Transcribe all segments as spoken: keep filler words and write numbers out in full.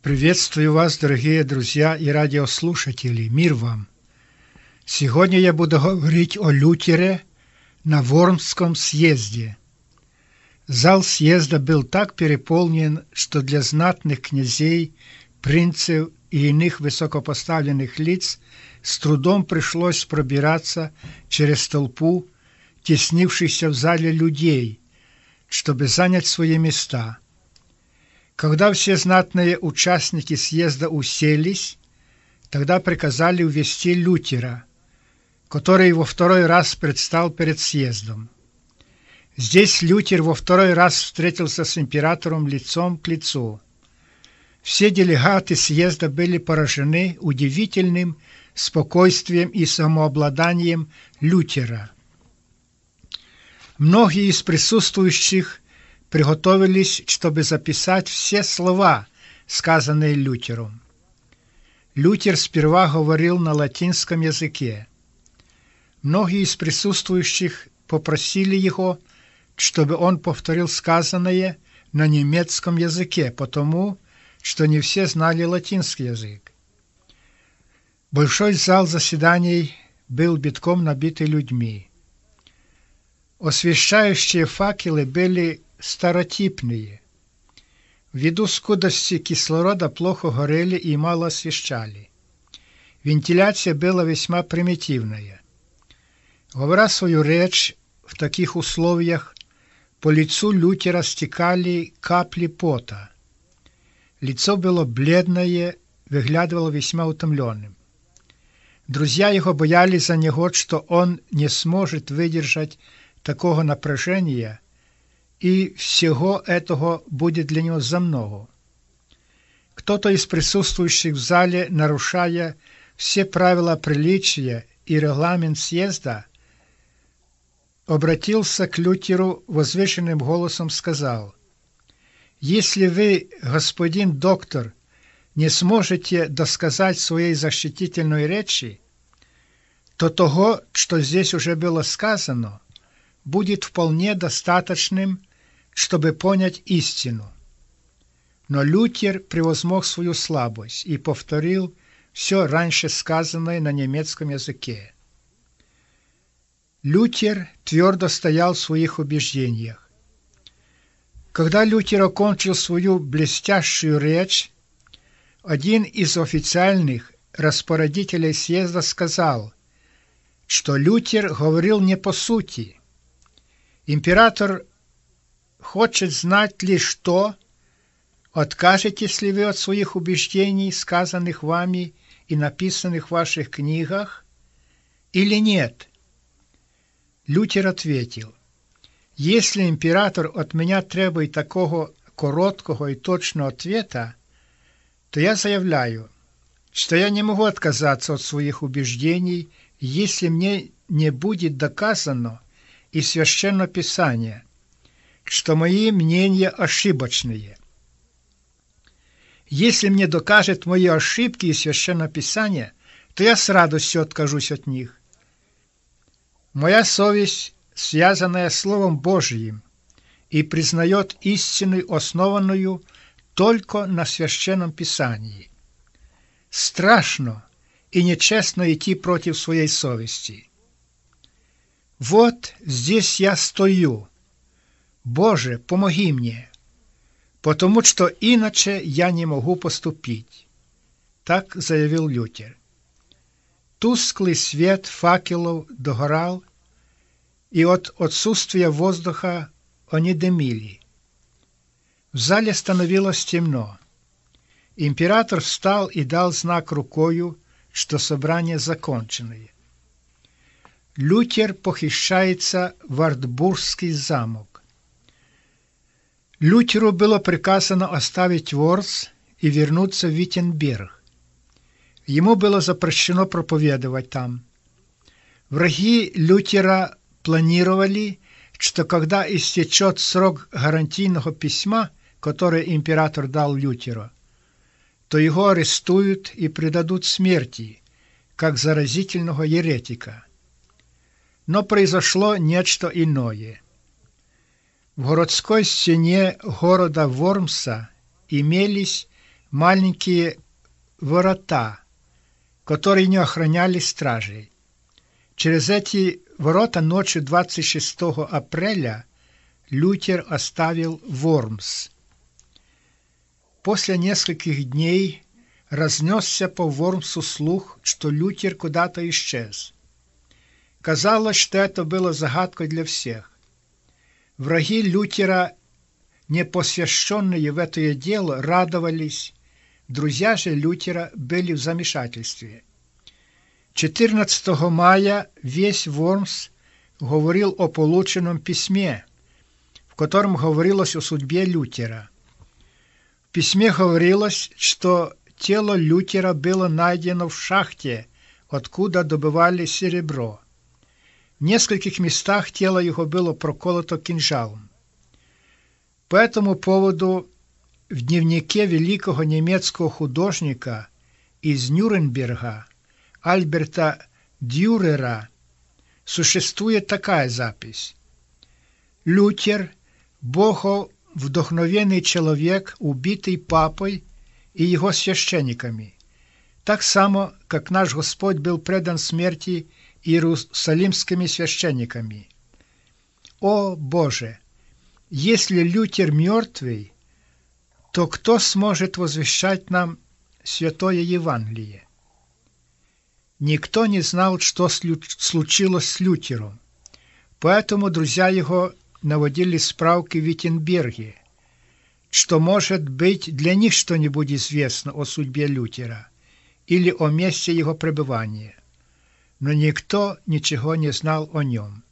Приветствую вас, дорогие друзья и радиослушатели. Мир вам! Сегодня я буду говорить о Лютере на Вормском съезде. Зал съезда был так переполнен, что для знатных князей, принцев и иных высокопоставленных лиц с трудом пришлось пробираться через толпу теснившихся в зале людей, чтобы занять свои места. Когда все знатные участники съезда уселись, тогда приказали увести Лютера, который во второй раз предстал перед съездом. Здесь Лютер во второй раз встретился с императором лицом к лицу. Все делегаты съезда были поражены удивительным спокойствием и самообладанием Лютера. Многие из присутствующих приготовились, чтобы записать все слова, сказанные Лютером. Лютер сперва говорил на латинском языке. Многие из присутствующих попросили его, чтобы он повторил сказанное на немецком языке, потому что не все знали латинский язык. Большой зал заседаний был битком набитый людьми. Освещающие факелы были старотипные. Ввиду скудости кислорода плохо горели и мало освещали. Вентиляция была весьма примитивная. Говоря свою речь в таких условиях, по лицу Лютера стекали капли пота. Лицо было бледное, выглядывало весьма утомленным. Друзья его боялись за него, что он не сможет выдержать такого напряжения, и всего этого будет для него замного. Кто-то из присутствующих в зале, нарушая все правила приличия и регламент съезда, обратился к Лютеру возвышенным голосом, сказал: «Если вы, господин доктор, не сможете досказать своей защитительной речи, то того, что здесь уже было сказано, будет вполне достаточным, чтобы понять истину». Но Лютер превозмог свою слабость и повторил все раньше сказанное на немецком языке. Лютер твердо стоял в своих убеждениях. Когда Лютер окончил свою блестящую речь, один из официальных распорядителей съезда сказал, что Лютер говорил не по сути. Император хочет знать лишь то, откажетесь ли вы от своих убеждений, сказанных вами и написанных в ваших книгах, или нет. Лютер ответил: «Если император от меня требует такого короткого и точного ответа, то я заявляю, что я не могу отказаться от своих убеждений, если мне не будет доказано из Священного Писания, что мои мнения ошибочные. Если мне докажет мои ошибки из Священного Писания, то я с радостью откажусь от них. Моя совесть, связанная Словом Божьим, и признает истину, основанную только на Священном Писании. Страшно и нечестно идти против своей совести. Вот здесь я стою. Боже, помоги мне, потому что иначе я не могу поступить». Так заявил Лютер. Тусклый свет факелов догорал, и от отсутствия воздуха они дымили. В зале становилось темно. Император встал и дал знак рукою, что собрание закончено. Лютер похищается в Вартбургский замок. Лютеру было приказано оставить Ворс и вернуться в Виттенберг. Ему было запрещено проповедовать там. Враги Лютера планировали, что когда истечет срок гарантийного письма, которое император дал Лютеру, то его арестуют и предадут смерти, как заразительного еретика. Но произошло нечто иное. В городской стене города Вормса имелись маленькие ворота, которые не охраняли стражей. Через эти ворота ночью двадцать шестого апреля Лютер оставил Вормс. После нескольких дней разнесся по Вормсу слух, что Лютер куда-то исчез. Казалось, что это было загадкой для всех. Враги Лютера, не посвященные в это дело, радовались, друзья же Лютера были в замешательстве. четырнадцатого мая весь Вормс говорил о полученном письме, в котором говорилось о судьбе Лютера. В письме говорилось, что тело Лютера было найдено в шахте, откуда добывали серебро. В нескольких местах тело его было проколото кинжалом. По этому поводу в дневнике великого немецкого художника из Нюрнберга Альберта Дюрера существует такая запись. Лютер – боговдохновенный человек, убитый папой и его священниками, так само, как наш Господь был предан смерти иерусалимскими священниками. О Боже! Если Лютер мертвый, то кто сможет возвещать нам Святое Евангелие? Никто не знал, что случилось с Лютером, поэтому друзья его наводили справки в Виттенберге, что, может быть, для них что-нибудь известно о судьбе Лютера или о месте его пребывания, но никто ничего не знал о нем.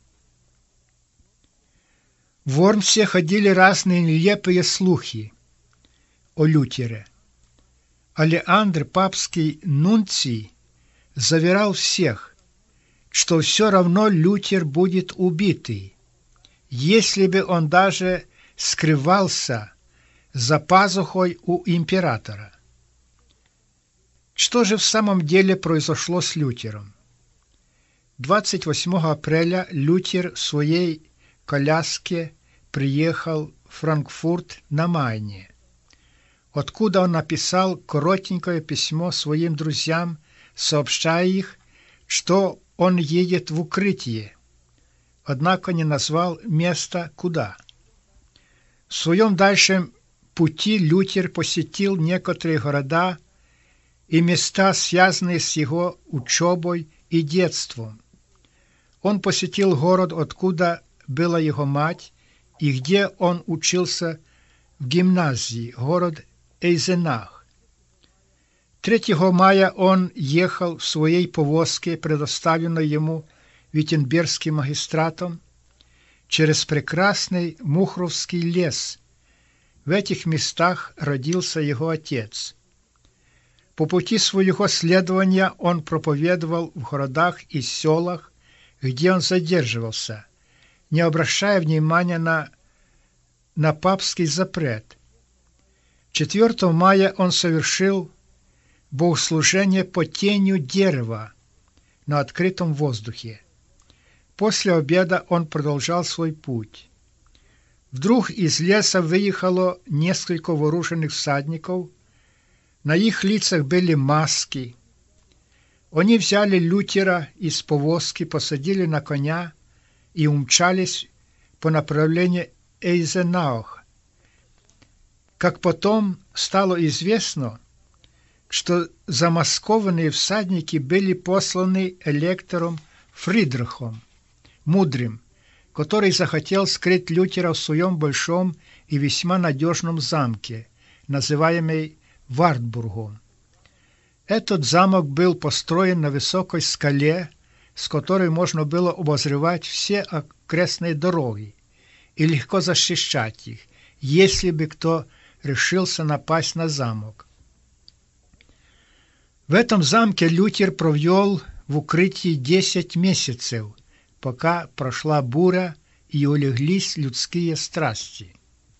В Вормсе ходили разные нелепые слухи о Лютере. Алеандр, папский нунций, заверял всех, что все равно Лютер будет убитый, если бы он даже скрывался за пазухой у императора. Что же в самом деле произошло с Лютером? двадцать восьмого апреля Лютер в своей коляске приехал в Франкфурт на Майне, откуда он написал коротенькое письмо своим друзьям, сообщая их, что он едет в укрытие, однако не назвал места куда. В своем дальшем пути Лютер посетил некоторые города и места, связанные с его учебой и детством. Он посетил город, откуда была его мать, и где он учился в гимназии, город Эйзенах. третьего мая он ехал в своей повозке, предоставленной ему виттенбергским магистратом, через прекрасный Мухровский лес. В этих местах родился его отец. По пути своего следования он проповедовал в городах и селах, где он задерживался, не обращая внимания на, на папский запрет. четвёртого мая он совершил богослужение под тенью дерева на открытом воздухе. После обеда он продолжал свой путь. Вдруг из леса выехало несколько вооруженных всадников. На их лицах были маски. Они взяли Лютера из повозки, посадили на коня и умчались по направлению Эйзенах. Как потом стало известно, что замаскованные всадники были посланы электором Фридрихом Мудрым, который захотел скрыть Лютера в своем большом и весьма надежном замке, называемый Вартбургом. Этот замок был построен на высокой скале, с которой можно было обозревать все окрестные дороги и легко защищать их, если бы кто решился напасть на замок. В этом замке Лютер провел в укрытии десять месяцев, пока прошла буря и улеглись людские страсти.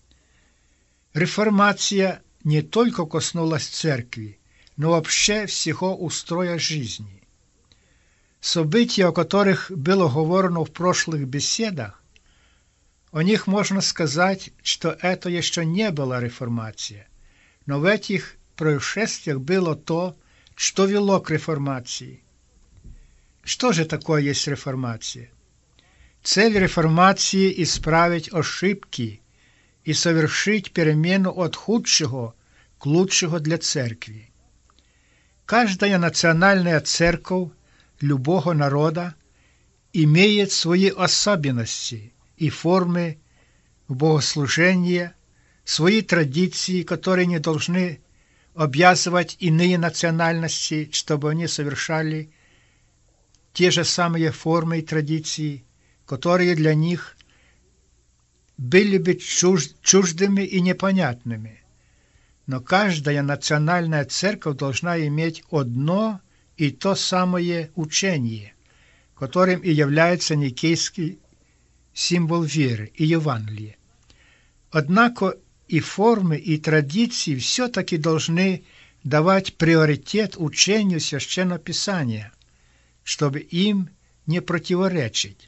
Реформация не только коснулась церкви, но вообще всего устроя жизни. События, о которых было говорено в прошлых беседах, о них можно сказать, что это еще не была реформация, но в этих происшествиях было то, что вело к реформации. Что же такое есть реформация? Цель реформации – исправить ошибки и совершить перемену от худшего к лучшему для церкви. Каждая национальная церковь любого народа имеет свои особенности и формы богослужения, свои традиции, которые не должны обязывать иные национальности, чтобы они совершали те же самые формы и традиции, которые для них были бы чуждыми и непонятными. Но каждая национальная церковь должна иметь одно и то самое учение, которым и является никейский символ веры и Евангелия. Однако и формы, и традиции все-таки должны давать приоритет учению Священного Писания, чтобы им не противоречить.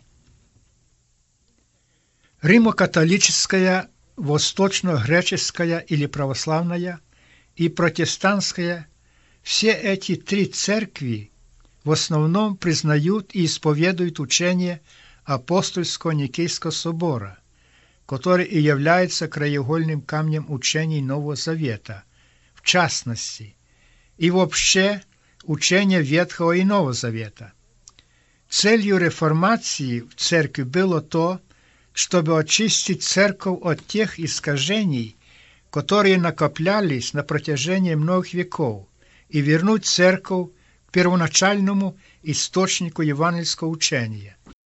Римо-католическая, восточно-греческая или православная и протестантская – все эти три церкви в основном признают и исповедуют учение апостольского Никейского собора, который и является краеугольным камнем учений Нового Завета, в частности, и вообще учения Ветхого и Нового Завета. Целью реформации в церкви было то, чтобы очистить церковь от тех искажений, которые накоплялись на протяжении многих веков, и вернуть церковь к первоначальному источнику евангельского учения.